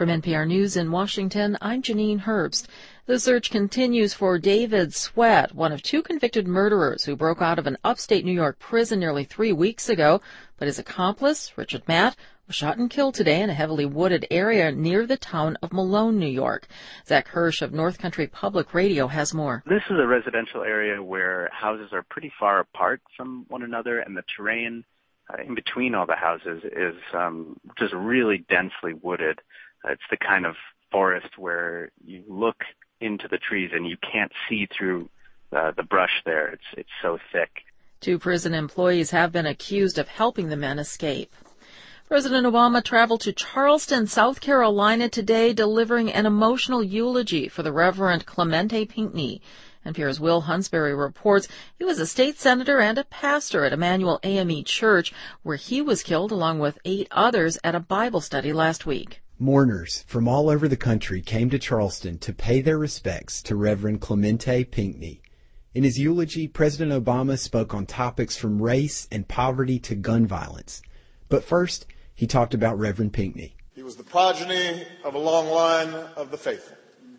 From NPR News in Washington, I'm Janine Herbst. The search continues for David Sweat, one of two convicted murderers who broke out of an upstate New York prison nearly 3 weeks ago. But his accomplice, Richard Matt, was shot and killed today in a heavily wooded area near the town of Malone, New York. Zach Hirsch of North Country Public Radio has more. This is a residential area where houses are pretty far apart from one another, and the terrain in between all the houses is just really densely wooded. It's the kind of forest where you look into the trees and you can't see through the brush there. It's so thick. 2 prison employees have been accused of helping the men escape. President Obama traveled to Charleston, South Carolina today, delivering an emotional eulogy for the Reverend Clemente Pinckney. NPR's Will Huntsberry reports he was a state senator and a pastor at Emmanuel AME Church, where he was killed along with 8 others at a Bible study last week. Mourners from all over the country came to Charleston to pay their respects to Reverend Clemente Pinckney. In his eulogy, President Obama spoke on topics from race and poverty to gun violence. But first, he talked about Reverend Pinckney. He was the progeny of a long line of the faithful,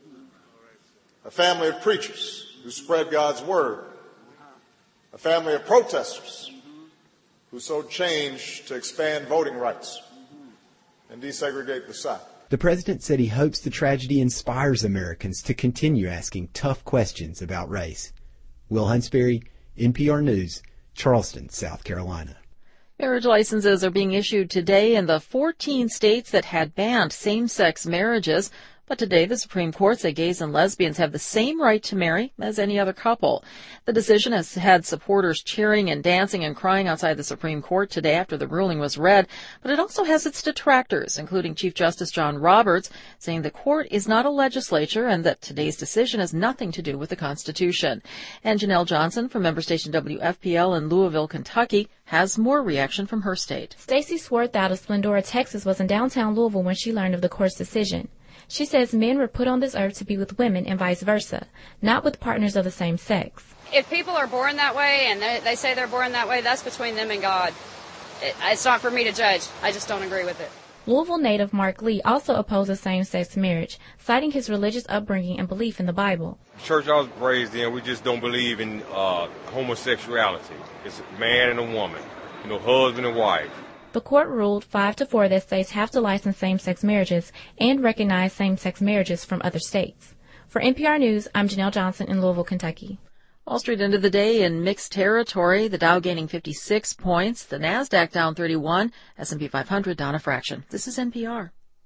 a family of preachers who spread God's word, a family of protesters who sowed change to expand voting rights and desegregate the South. The president said he hopes the tragedy inspires Americans to continue asking tough questions about race. Will Huntsberry, NPR News, Charleston, South Carolina. Marriage licenses are being issued today in the 14 states that had banned same-sex marriages. But today, the Supreme Court said gays and lesbians have the same right to marry as any other couple. The decision has had supporters cheering and dancing and crying outside the Supreme Court today after the ruling was read. But it also has its detractors, including Chief Justice John Roberts, saying the court is not a legislature and that today's decision has nothing to do with the Constitution. And Janelle Johnson from member station WFPL in Louisville, Kentucky, has more reaction from her state. Stacy Swarth out of Splendora, Texas, was in downtown Louisville when she learned of the court's decision. She says men were put on this earth to be with women and vice versa, not with partners of the same sex. If people are born that way and they say they're born that way, that's between them and God. It's not for me to judge. I just don't agree with it. Louisville native Mark Lee also opposes same-sex marriage, citing his religious upbringing and belief in the Bible. The church I was raised in, we just don't believe in homosexuality. It's a man and a woman, husband and wife. The court ruled 5-4 that states have to license same-sex marriages and recognize same-sex marriages from other states. For NPR News, I'm Janelle Johnson in Louisville, Kentucky. Wall Street ended the day in mixed territory, the Dow gaining 56 points, the Nasdaq down 31, S&P 500 down a fraction. This is NPR.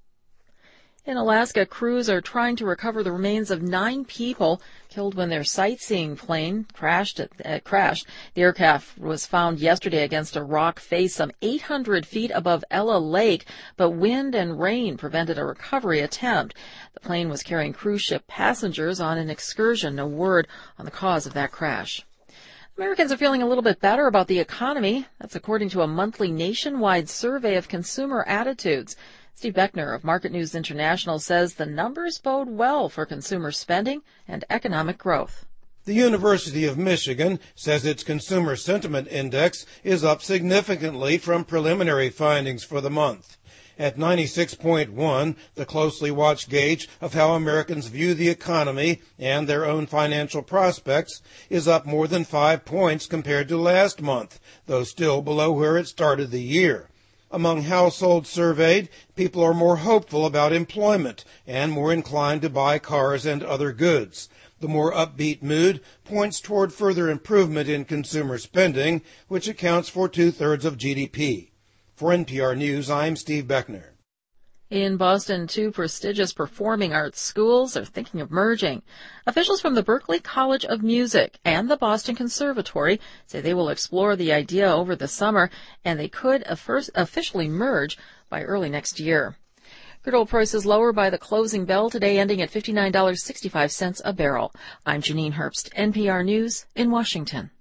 In Alaska, crews are trying to recover the remains of 9 people killed when their sightseeing plane crashed. The aircraft was found yesterday against a rock face some 800 feet above Ella Lake, but wind and rain prevented a recovery attempt. The plane was carrying cruise ship passengers on an excursion. No word on the cause of that crash. Americans are feeling a little bit better about the economy. That's according to a monthly nationwide survey of consumer attitudes. Steve Beckner of Market News International says the numbers bode well for consumer spending and economic growth. The University of Michigan says its Consumer Sentiment Index is up significantly from preliminary findings for the month. At 96.1, the closely watched gauge of how Americans view the economy and their own financial prospects is up more than 5 points compared to last month, though still below where it started the year. Among households surveyed, people are more hopeful about employment and more inclined to buy cars and other goods. The more upbeat mood points toward further improvement in consumer spending, which accounts for 2/3 of GDP. For NPR News, I'm Steve Beckner. In Boston, 2 prestigious performing arts schools are thinking of merging. Officials from the Berklee College of Music and the Boston Conservatory say they will explore the idea over the summer, and they could officially merge by early next year. Crude oil prices lower by the closing bell today, ending at $59.65 a barrel. I'm Janine Herbst, NPR News in Washington.